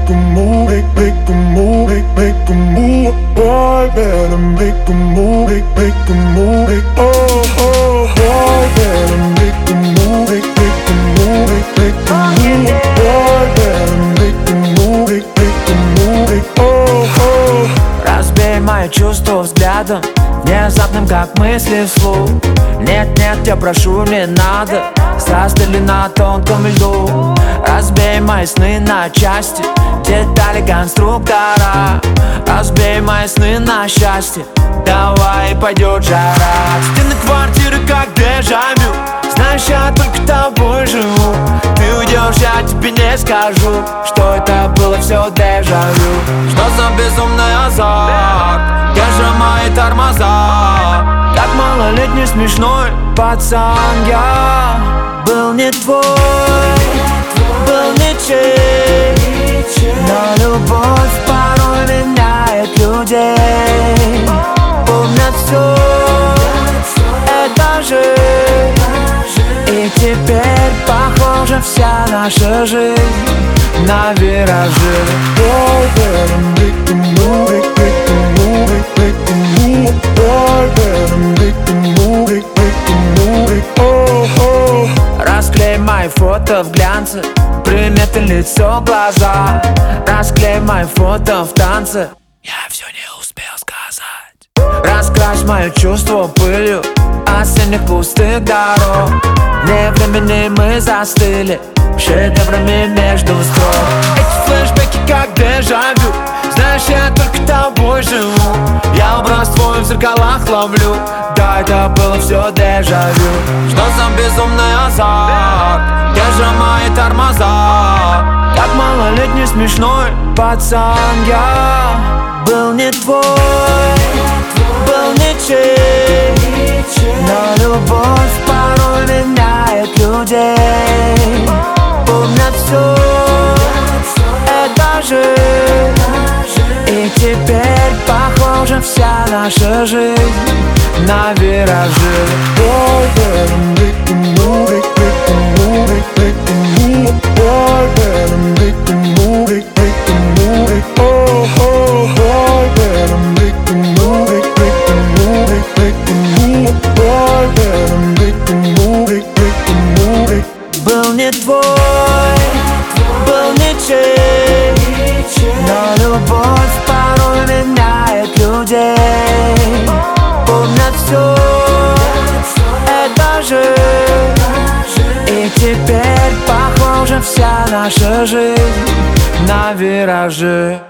a move, make a move, make a move. Boy, better make a move, make a move. Oh, oh, boy, better make a move, make a move, make a move. Boy, better make a move, make a move. Oh, oh. Разбей мои чувства взглядом, внезапным, как мысли вслух. Нет, нет, я прошу, не надо, застыли на тонком льду. Разбей мои сны на части, детали конструктора. Разбей мои сны на счастье, давай пойдет жара. Стены квартиры как дежавю, знаешь, я только тобой живу. Ты уйдешь, я тебе не скажу, что это было все дежавю. Что за безумный азарт, где же мои тормоза? Как малолетний смешной пацан я был не твой, был ничей. Но любовь порой меняет людей. Помнят все, это жизнь. И теперь похожа вся наша жизнь на виражи. Boy, better make a move, make a move, make a move. Boy, better make a move, make a move. Oh, oh. Расклей мои фото в глянце, приметы лицо, глаза. Расклей мои фото в танце, я все не успел сказать. Раскрась мои чувства пылью осенних пустых дорог. Вне времени мы застыли шедеврами между строк. Эти флешбеки как дежавю, знаешь, я только тобой живу. Я образ твой в зеркалах ловлю, да, это было все дежавю. Что за безумный азарт, где же мои тормоза? Как малолетний смешной пацан я был не твой, был ничей. Но любовь порой меняет людей. Помнят все, это жизнь. И теперь похожа вся наша жизнь на виражи. Boy, better make a move, make a move, make a move. Boy, better make a move, make a move. Oh, oh. Boy, better make a move, make a move, make a move. Boy, better make a move, make a move. Был не твой, был ничей. Но любовь порой меняет людей. Помнят все, это жизнь. И теперь похожа вся наша жизнь на виражи.